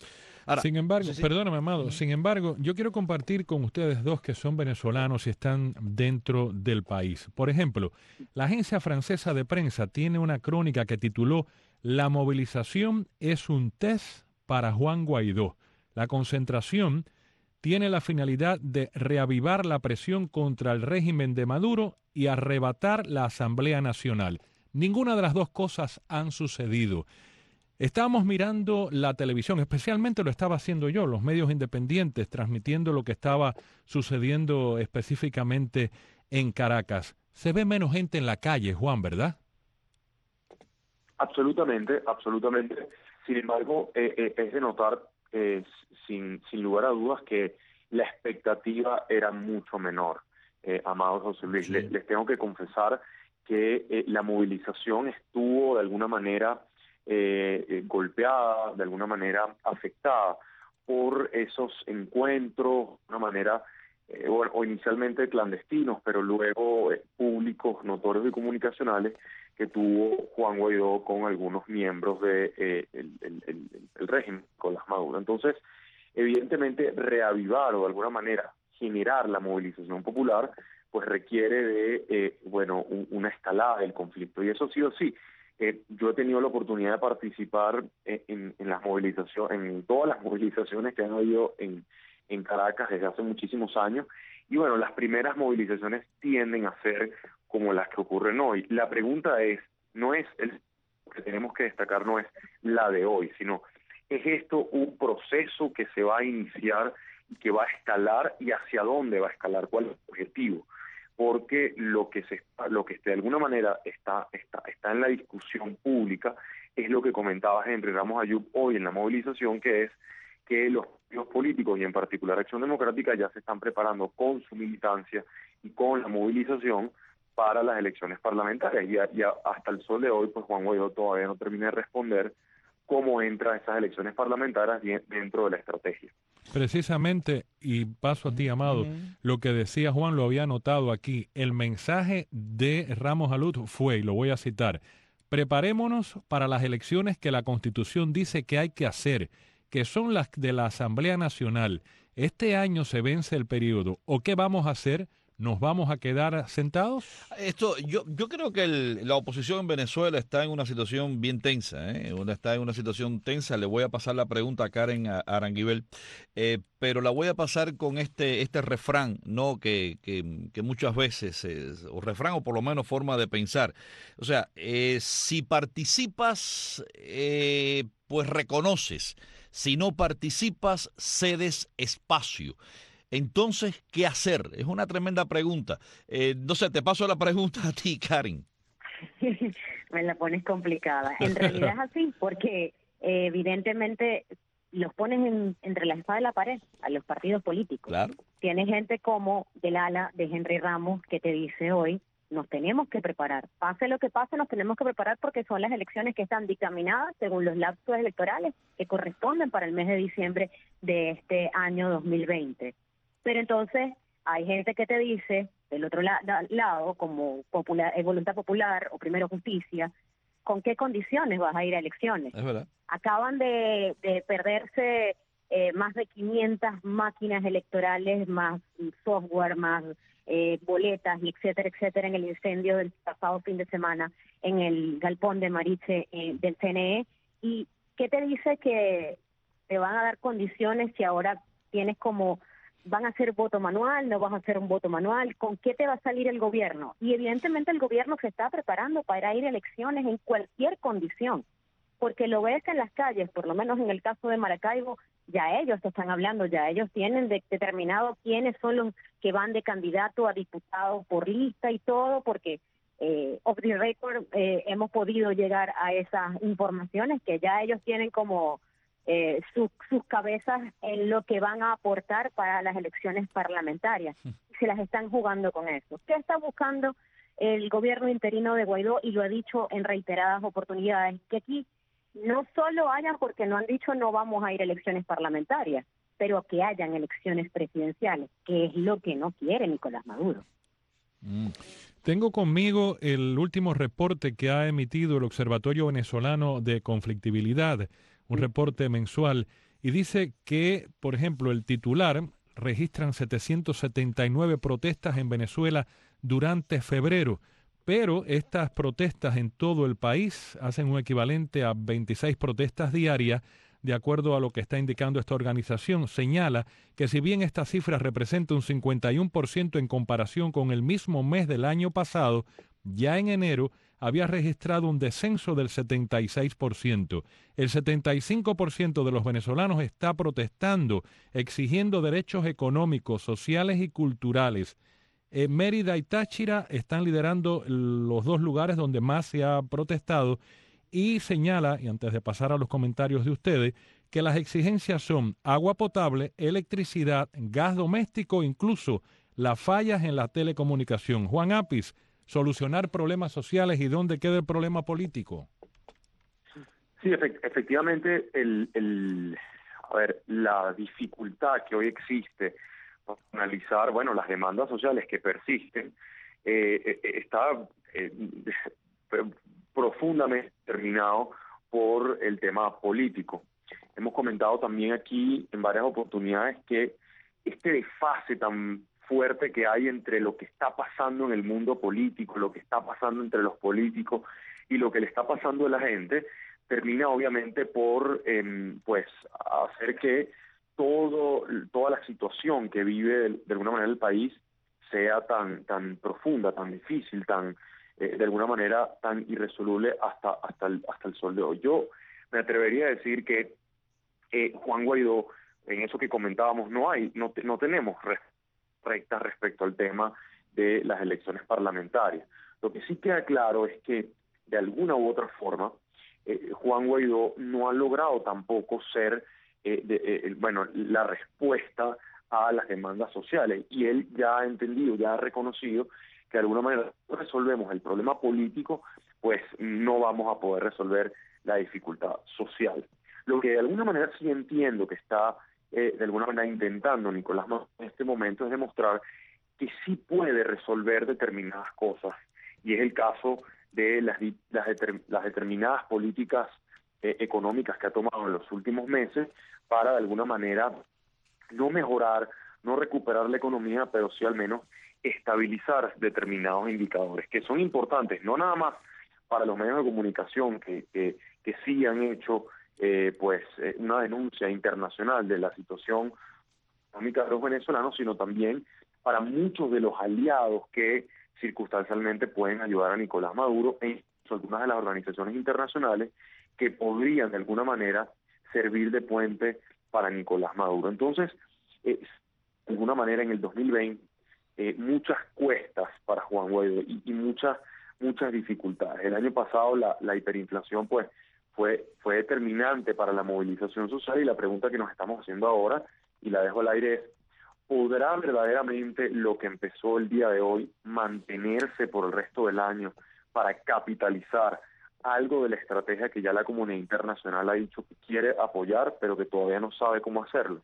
Ahora, sin embargo, sí, sí. perdóname, Amado, sin embargo, yo quiero compartir con ustedes dos que son venezolanos y están dentro del país. Por ejemplo, la agencia francesa de prensa tiene una crónica que tituló "La movilización es un test para Juan Guaidó. La concentración tiene la finalidad de reavivar la presión contra el régimen de Maduro y arrebatar la Asamblea Nacional. Ninguna de las dos cosas han sucedido". Estábamos mirando la televisión, especialmente lo estaba haciendo yo, los medios independientes, transmitiendo lo que estaba sucediendo específicamente en Caracas. Se ve menos gente en la calle, Juan, ¿verdad? Absolutamente, absolutamente. Sin embargo, eh, eh, es de notar, eh, sin, sin lugar a dudas, que la expectativa era mucho menor. Eh, amado José Luis, sí. les, les tengo que confesar que eh, la movilización estuvo de alguna manera eh, eh, golpeada, de alguna manera afectada por esos encuentros, de una manera, eh, o, o inicialmente clandestinos, pero luego eh, públicos, notorios y comunicacionales, que tuvo Juan Guaidó con algunos miembros del de, eh, el, el, el régimen, Nicolás Maduro. Entonces, evidentemente, reavivar o de alguna manera generar la movilización popular, pues requiere de, eh, bueno, un, una escalada del conflicto. Y eso sí o sí. Eh, yo he tenido la oportunidad de participar en, en, en las movilizaciones, en todas las movilizaciones que han habido en, en Caracas desde hace muchísimos años. Y bueno, las primeras movilizaciones tienden a ser como las que ocurren hoy. La pregunta es, no es el que tenemos que destacar, no es la de hoy, sino es esto un proceso que se va a iniciar y que va a escalar, y hacia dónde va a escalar, cuál es el objetivo. Porque lo que se lo que de alguna manera está está está en la discusión pública es lo que comentaba Henry Ramos Ayub hoy en la movilización, que es que los partidos políticos y en particular Acción Democrática ya se están preparando con su militancia y con la movilización para las elecciones parlamentarias, y, a, y a, hasta el sol de hoy pues Juan Guaidó todavía no termina de responder cómo entra esas elecciones parlamentarias dentro de la estrategia. Precisamente, y paso a ti, Amado, uh-huh. Lo que decía Juan lo había anotado aquí. El mensaje de Ramos Ayub fue, y lo voy a citar: preparémonos para las elecciones que la Constitución dice que hay que hacer, que son las de la Asamblea Nacional. Este año se vence el periodo. ¿O qué vamos a hacer? ¿Nos vamos a quedar sentados? Esto, yo, yo creo que el, la oposición en Venezuela está en una situación bien tensa, ¿eh? Está en una situación tensa. Le voy a pasar la pregunta a Karen Aranguibel, eh, pero la voy a pasar con este este refrán, ¿no? Que, que, que muchas veces, es, o refrán o por lo menos forma de pensar. O sea, eh, si participas, eh, pues reconoces. Si no participas, cedes espacio. Entonces, ¿qué hacer? Es una tremenda pregunta. Eh, no sé, te paso la pregunta a ti, Karen. Me la pones complicada. En realidad es así, porque eh, evidentemente los pones en, entre la espada y la pared a los partidos políticos. Claro. Tienes gente como del ala de Henry Ramos que te dice hoy, nos tenemos que preparar. Pase lo que pase, nos tenemos que preparar porque son las elecciones que están dictaminadas según los lapsos electorales que corresponden para el mes de diciembre de este año dos mil veinte. Pero entonces hay gente que te dice, del otro la, la, lado, como popular, eh, Voluntad Popular o Primero Justicia, ¿con qué condiciones vas a ir a elecciones? Es verdad. Acaban de, de perderse eh, más de quinientas máquinas electorales, más software, más eh, boletas, etcétera, etcétera, en el incendio del pasado fin de semana en el galpón de Mariche eh, del C N E. ¿Y qué te dice que te van a dar condiciones si ahora tienes como... ¿Van a hacer voto manual? ¿No vas a hacer un voto manual? ¿Con qué te va a salir el gobierno? Y evidentemente el gobierno se está preparando para ir a elecciones en cualquier condición, porque lo ves en las calles, por lo menos en el caso de Maracaibo, ya ellos te están hablando, ya ellos tienen de, determinado quiénes son los que van de candidato a diputado por lista y todo, porque eh, off the record eh, hemos podido llegar a esas informaciones que ya ellos tienen como... Eh, su, sus cabezas en lo que van a aportar para las elecciones parlamentarias. Se las están jugando con eso. ¿Qué está buscando el gobierno interino de Guaidó? Y lo ha dicho en reiteradas oportunidades, que aquí no solo hayan, porque no han dicho no vamos a ir a elecciones parlamentarias, pero que hayan elecciones presidenciales, que es lo que no quiere Nicolás Maduro. Mm. Tengo conmigo el último reporte que ha emitido el Observatorio Venezolano de Conflictibilidad, un reporte mensual, y dice que, por ejemplo, el titular registran setecientas setenta y nueve protestas en Venezuela durante febrero, pero estas protestas en todo el país hacen un equivalente a veintiséis protestas diarias. De acuerdo a lo que está indicando esta organización, señala que si bien esta cifra representa un cincuenta y uno por ciento en comparación con el mismo mes del año pasado, ya en enero había registrado un descenso del setenta y seis por ciento. El setenta y cinco por ciento de los venezolanos está protestando, exigiendo derechos económicos, sociales y culturales. Eh, Mérida y Táchira están liderando los dos lugares donde más se ha protestado, y señala, y antes de pasar a los comentarios de ustedes, que las exigencias son agua potable, electricidad, gas doméstico, incluso las fallas en la telecomunicación. Juan Apis, solucionar problemas sociales y dónde queda el problema político. Sí, efect- efectivamente, el, el, a ver, la dificultad que hoy existe para analizar, bueno, las demandas sociales que persisten, eh, eh, está eh, profundamente determinado por el tema político. Hemos comentado también aquí en varias oportunidades que este desfase tan fuerte que hay entre lo que está pasando en el mundo político, lo que está pasando entre los políticos y lo que le está pasando a la gente, termina obviamente por eh, pues hacer que todo toda la situación que vive de, de alguna manera el país sea tan tan profunda, tan difícil, tan eh, de alguna manera tan irresoluble hasta hasta el, hasta el sol de hoy. Yo me atrevería a decir que eh, Juan Guaidó, en eso que comentábamos, no hay no no tenemos recta respecto al tema de las elecciones parlamentarias. Lo que sí queda claro es que de alguna u otra forma eh, Juan Guaidó no ha logrado tampoco ser eh, de, eh, bueno la respuesta a las demandas sociales, y él ya ha entendido, ya ha reconocido que de alguna manera si resolvemos el problema político, pues no vamos a poder resolver la dificultad social. Lo que de alguna manera sí entiendo que está eh, de alguna manera intentando Nicolás Maduro en este momento es demostrar que sí puede resolver determinadas cosas, y es el caso de las, las, determ, las determinadas políticas eh, económicas que ha tomado en los últimos meses para de alguna manera no mejorar, no recuperar la economía, pero sí al menos estabilizar determinados indicadores que son importantes, no nada más para los medios de comunicación que, que, que sí han hecho eh, pues eh, una denuncia internacional de la situación económica de los venezolanos, sino también para muchos de los aliados que circunstancialmente pueden ayudar a Nicolás Maduro e algunas de las organizaciones internacionales que podrían de alguna manera servir de puente para Nicolás Maduro. Entonces, eh, de alguna manera en el dos mil veinte, eh, muchas cuestas para Juan Guaidó y, y muchas muchas dificultades. El año pasado la, la hiperinflación pues fue fue determinante para la movilización social, y la pregunta que nos estamos haciendo ahora, y la dejo al aire, es: ¿podrá verdaderamente lo que empezó el día de hoy mantenerse por el resto del año para capitalizar algo de la estrategia que ya la comunidad internacional ha dicho que quiere apoyar, pero que todavía no sabe cómo hacerlo?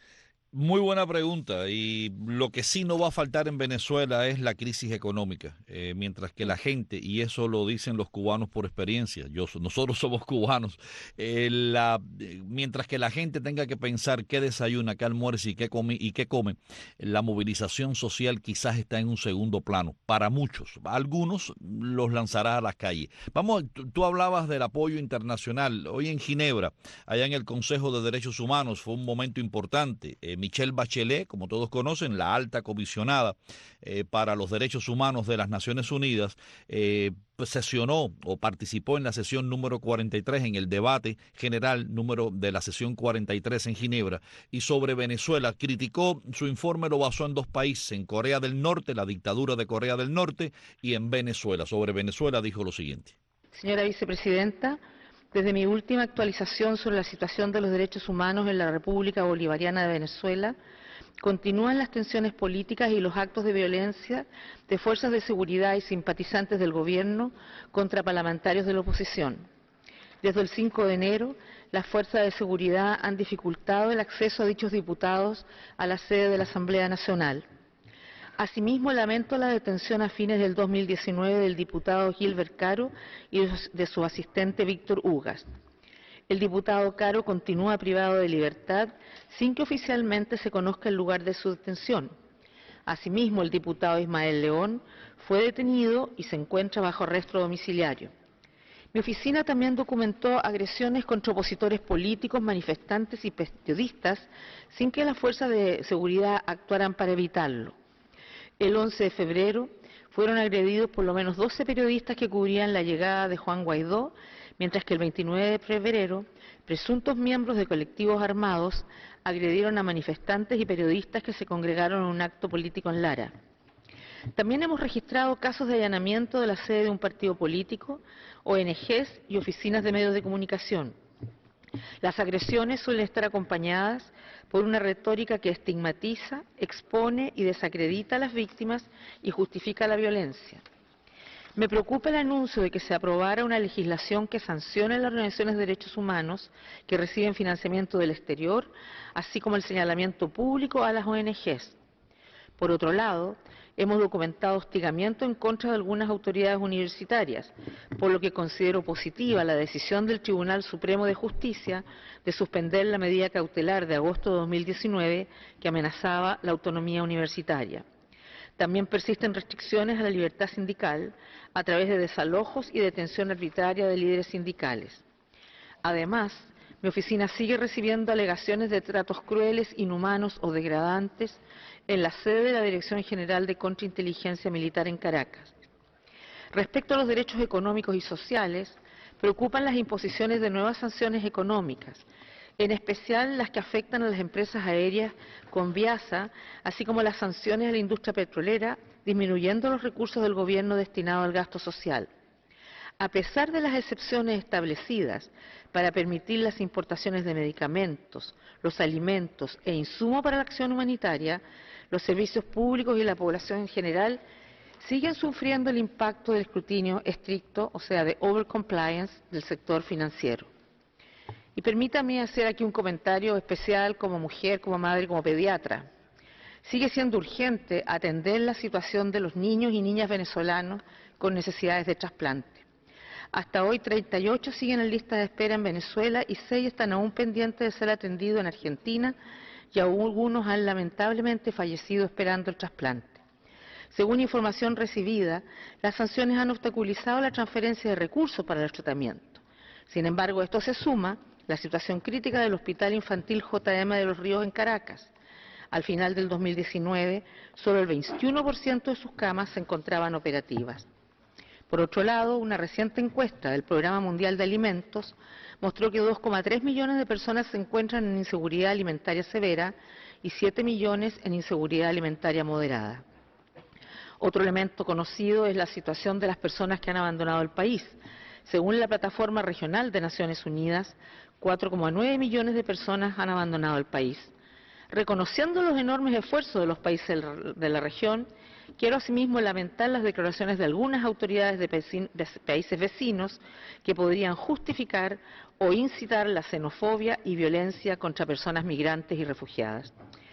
Muy buena pregunta, y lo que sí no va a faltar en Venezuela es la crisis económica, eh, mientras que la gente, y eso lo dicen los cubanos por experiencia, yo nosotros somos cubanos, eh, la, eh, mientras que la gente tenga que pensar qué desayuna, qué almuerza y qué come, y qué come, la movilización social quizás está en un segundo plano, para muchos, algunos los lanzará a las calles. Vamos, tú, tú hablabas del apoyo internacional, hoy en Ginebra, allá en el Consejo de Derechos Humanos, fue un momento importante. eh, Michelle Bachelet, como todos conocen, la alta comisionada eh, para los derechos humanos de las Naciones Unidas, eh, sesionó o participó en la sesión número cuarenta y tres, en el debate general número de la sesión cuarenta y tres en Ginebra, y sobre Venezuela criticó, su informe lo basó en dos países, en Corea del Norte, la dictadura de Corea del Norte, y en Venezuela. Sobre Venezuela dijo lo siguiente: Señora Vicepresidenta, desde mi última actualización sobre la situación de los derechos humanos en la República Bolivariana de Venezuela, continúan las tensiones políticas y los actos de violencia de fuerzas de seguridad y simpatizantes del gobierno contra parlamentarios de la oposición. Desde el cinco de enero, las fuerzas de seguridad han dificultado el acceso a dichos diputados a la sede de la Asamblea Nacional. Asimismo, lamento la detención a fines del dos mil diecinueve del diputado Gilbert Caro y de su asistente Víctor Ugas. el diputado Caro continúa privado de libertad sin que oficialmente se conozca el lugar de su detención. Asimismo, el diputado Ismael León fue detenido y se encuentra bajo arresto domiciliario. Mi oficina también documentó agresiones contra opositores políticos, manifestantes y periodistas sin que las fuerzas de seguridad actuaran para evitarlo. El once de febrero fueron agredidos por lo menos doce periodistas que cubrían la llegada de Juan Guaidó, mientras que el veintinueve de febrero presuntos miembros de colectivos armados agredieron a manifestantes y periodistas que se congregaron en un acto político en Lara. También hemos registrado casos de allanamiento de la sede de un partido político, O N Ges y oficinas de medios de comunicación. Las agresiones suelen estar acompañadas por una retórica que estigmatiza, expone y desacredita a las víctimas y justifica la violencia. Me preocupa el anuncio de que se aprobara una legislación que sancione las organizaciones de derechos humanos que reciben financiamiento del exterior, así como el señalamiento público a las O N Ges. Por otro lado, hemos documentado hostigamiento en contra de algunas autoridades universitarias, por lo que considero positiva la decisión del Tribunal Supremo de Justicia de suspender la medida cautelar de agosto de dos mil diecinueve que amenazaba la autonomía universitaria. También persisten restricciones a la libertad sindical a través de desalojos y detención arbitraria de líderes sindicales. Además, mi oficina sigue recibiendo alegaciones de tratos crueles, inhumanos o degradantes en la sede de la Dirección General de Contrainteligencia Militar en Caracas. Respecto a los derechos económicos y sociales, preocupan las imposiciones de nuevas sanciones económicas, en especial las que afectan a las empresas aéreas con Viasa, así como las sanciones a la industria petrolera, disminuyendo los recursos del gobierno destinados al gasto social. A pesar de las excepciones establecidas para permitir las importaciones de medicamentos, los alimentos e insumos para la acción humanitaria, los servicios públicos y la población en general siguen sufriendo el impacto del escrutinio estricto, o sea, de overcompliance del sector financiero. Y permítame hacer aquí un comentario especial como mujer, como madre, como pediatra. Sigue siendo urgente atender la situación de los niños y niñas venezolanos con necesidades de trasplante. Hasta hoy, treinta y ocho siguen en lista de espera en Venezuela y seis están aún pendientes de ser atendidos en Argentina y algunos han lamentablemente fallecido esperando el trasplante. Según información recibida, las sanciones han obstaculizado la transferencia de recursos para el tratamiento. Sin embargo, esto se suma la situación crítica del Hospital Infantil J M de los Ríos en Caracas. Al final del dos mil diecinueve, solo el veintiuno por ciento de sus camas se encontraban operativas. Por otro lado, una reciente encuesta del Programa Mundial de Alimentos mostró que dos coma tres millones de personas se encuentran en inseguridad alimentaria severa y siete millones en inseguridad alimentaria moderada. Otro elemento conocido es la situación de las personas que han abandonado el país. Según la Plataforma Regional de Naciones Unidas, cuatro coma nueve millones de personas han abandonado el país. Reconociendo los enormes esfuerzos de los países de la región, quiero asimismo lamentar las declaraciones de algunas autoridades de países vecinos que podrían justificar o incitar la xenofobia y violencia contra personas migrantes y refugiadas.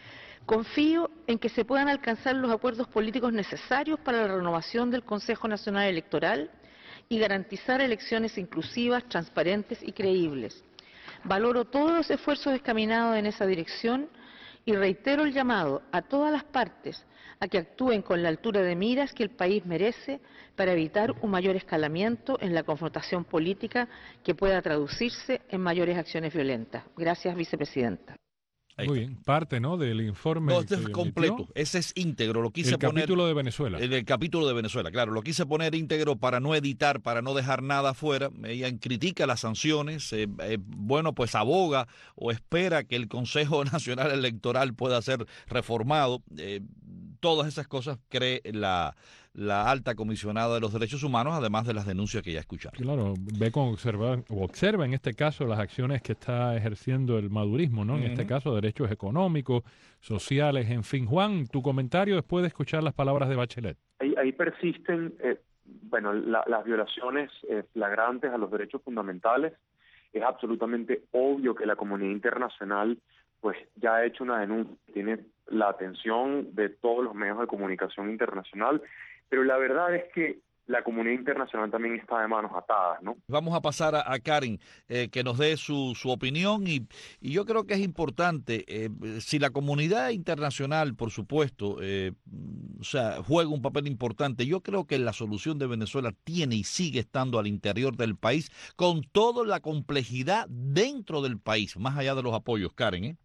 Confío en que se puedan alcanzar los acuerdos políticos necesarios para la renovación del Consejo Nacional Electoral y garantizar elecciones inclusivas, transparentes y creíbles. Valoro todos los esfuerzos encaminados en esa dirección y reitero el llamado a todas las partes a que actúen con la altura de miras que el país merece para evitar un mayor escalamiento en la confrontación política que pueda traducirse en mayores acciones violentas. Gracias, vicepresidenta. Muy bien, parte, ¿no?, del informe. No, este es completo, ese es íntegro, lo quise el poner. El capítulo de Venezuela. El, el capítulo de Venezuela, claro, lo quise poner íntegro para no editar, para no dejar nada afuera. Ella critica las sanciones, eh, eh, bueno, pues aboga o espera que el Consejo Nacional Electoral pueda ser reformado. Eh, todas esas cosas cree la, la alta comisionada de los derechos humanos, además de las denuncias que ya escucharon. Claro, ve con observar, o observa en este caso las acciones que está ejerciendo el madurismo, ¿no? En uh-huh. este caso, derechos económicos, sociales, en fin. Juan, tu comentario después de escuchar las palabras de Bachelet. Ahí, ahí persisten, eh, bueno, la, las violaciones eh, flagrantes a los derechos fundamentales. Es absolutamente obvio que la comunidad internacional pues ya ha hecho una denuncia, tiene la atención de todos los medios de comunicación internacional, pero la verdad es que la comunidad internacional también está de manos atadas, ¿no? Vamos a pasar a, a Karen, eh, que nos dé su, su opinión y, y yo creo que es importante, eh, si la comunidad internacional, por supuesto, eh, o sea, juega un papel importante, yo creo que la solución de Venezuela tiene y sigue estando al interior del país, con toda la complejidad dentro del país, más allá de los apoyos, Karen, ¿eh?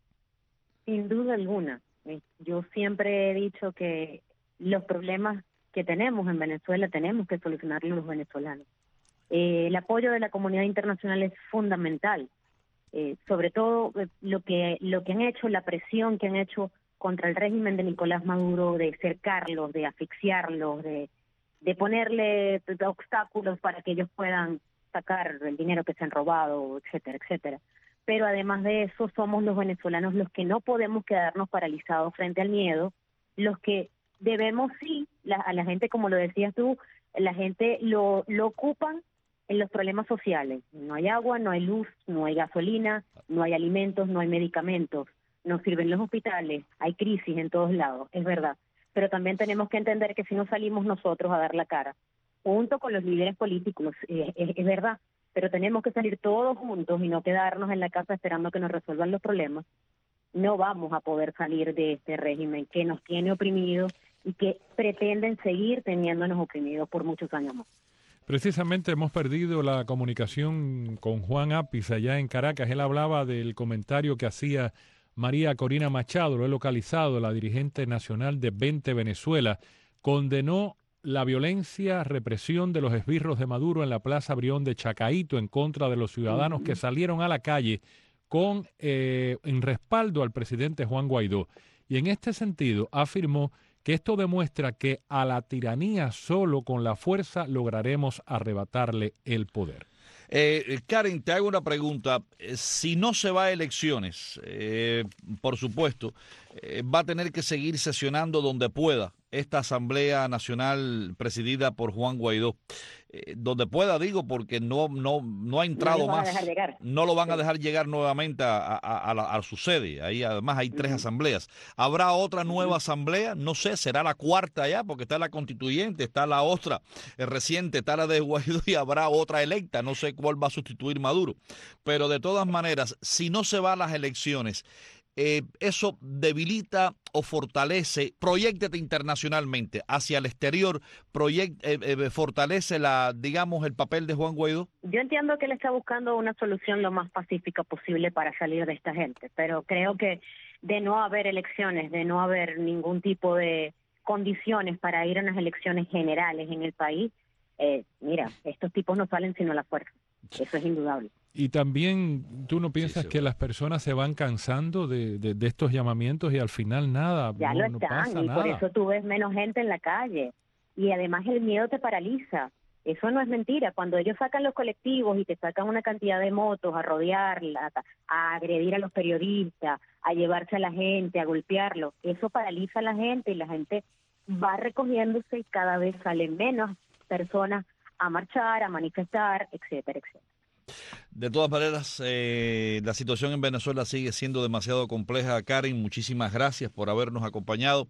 Sin duda alguna. Yo siempre he dicho que los problemas que tenemos en Venezuela tenemos que solucionarlos los venezolanos. Eh, el apoyo de la comunidad internacional es fundamental, eh, sobre todo eh, lo que lo que han hecho, la presión que han hecho contra el régimen de Nicolás Maduro, de cercarlos, de asfixiarlos, de, de ponerle obstáculos para que ellos puedan sacar el dinero que se han robado, etcétera, etcétera. Pero además de eso, somos los venezolanos los que no podemos quedarnos paralizados frente al miedo, los que debemos, sí, la, a la gente, como lo decías tú, la gente lo, lo ocupan en los problemas sociales. No hay agua, no hay luz, no hay gasolina, no hay alimentos, no hay medicamentos, no sirven los hospitales, hay crisis en todos lados, es verdad. Pero también tenemos que entender que si no salimos nosotros a dar la cara, junto con los líderes políticos, es, es, es verdad, pero tenemos que salir todos juntos y no quedarnos en la casa esperando que nos resuelvan los problemas, no vamos a poder salir de este régimen que nos tiene oprimidos y que pretenden seguir teniéndonos oprimidos por muchos años más. Precisamente hemos perdido la comunicación con Juan Apis allá en Caracas. Él hablaba del comentario que hacía María Corina Machado, lo he localizado, la dirigente nacional de veinte Venezuela, condenó la violencia, represión de los esbirros de Maduro en la Plaza Brión de Chacaíto en contra de los ciudadanos que salieron a la calle con eh, en respaldo al presidente Juan Guaidó. Y en este sentido afirmó que esto demuestra que a la tiranía solo con la fuerza lograremos arrebatarle el poder. Eh, Karen, te hago una pregunta. Si no se va a elecciones, eh, por supuesto, eh, va a tener que seguir sesionando donde pueda esta Asamblea Nacional presidida por Juan Guaidó. Eh, donde pueda, digo, porque no no no ha entrado no más. No lo van sí. a dejar llegar nuevamente a, a, a, la, a su sede. Ahí además hay tres uh-huh. asambleas. ¿Habrá otra nueva uh-huh. asamblea? No sé, será la cuarta ya, porque está la constituyente, está la otra eh, reciente, está la de Guaidó y habrá otra electa. No sé cuál va a sustituir Maduro. Pero de todas maneras, si no se va a las elecciones, Eh, eso debilita o fortalece, proyéctate internacionalmente hacia el exterior, proyect, eh, eh, fortalece la, digamos, el papel de Juan Guaidó. Yo entiendo que él está buscando una solución lo más pacífica posible para salir de esta gente, pero creo que de no haber elecciones, de no haber ningún tipo de condiciones para ir a unas elecciones generales en el país, eh, mira, estos tipos no salen sino a la fuerza, eso es indudable. Y también, ¿tú no piensas sí, que las personas se van cansando de, de, de estos llamamientos y al final nada? Ya no, lo no están, pasa y nada. por eso tú ves menos gente en la calle. Y además el miedo te paraliza. Eso no es mentira. Cuando ellos sacan los colectivos y te sacan una cantidad de motos a rodearla, a agredir a los periodistas, a llevarse a la gente, a golpearlos, eso paraliza a la gente y la gente va recogiéndose y cada vez salen menos personas a marchar, a manifestar, etcétera, etcétera. De todas maneras, eh, la situación en Venezuela sigue siendo demasiado compleja. Karen, muchísimas gracias por habernos acompañado.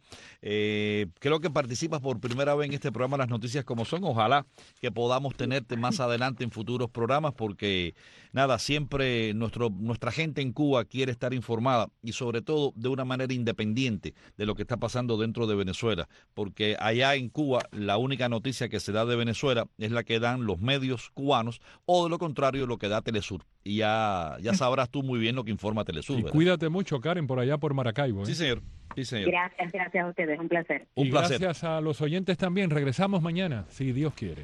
Eh, creo que participas por primera vez en este programa Las Noticias Como Son. Ojalá que podamos tenerte más adelante en futuros programas porque, nada, siempre nuestro, nuestra gente en Cuba quiere estar informada y sobre todo de una manera independiente de lo que está pasando dentro de Venezuela. Porque allá en Cuba la única noticia que se da de Venezuela es la que dan los medios cubanos o de lo contrario lo que da Telesur. Y ya, ya sabrás tú muy bien lo que informa Telesur. Y ¿verdad? Cuídate mucho, Karen, por allá por Maracaibo. ¿eh? Sí, señor. Sí, señor. Gracias, gracias a ustedes. Un placer. Un y placer. Gracias a los oyentes también. Regresamos mañana, si Dios quiere.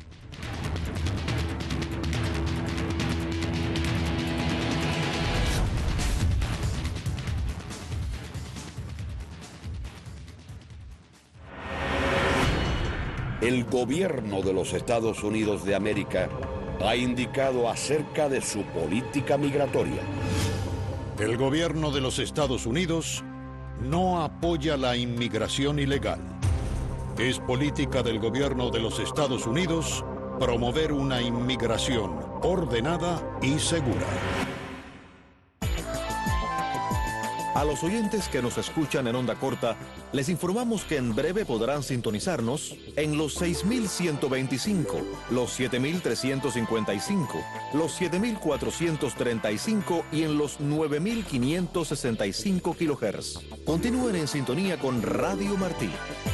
El gobierno de los Estados Unidos de América ha indicado acerca de su política migratoria. El gobierno de los Estados Unidos no apoya la inmigración ilegal. Es política del gobierno de los Estados Unidos promover una inmigración ordenada y segura. A los oyentes que nos escuchan en onda corta, les informamos que en breve podrán sintonizarnos en los seis mil ciento veinticinco, los siete mil trescientos cincuenta y cinco, los siete mil cuatrocientos treinta y cinco y en los nueve mil quinientos sesenta y cinco kilohertz. Continúen en sintonía con Radio Martí.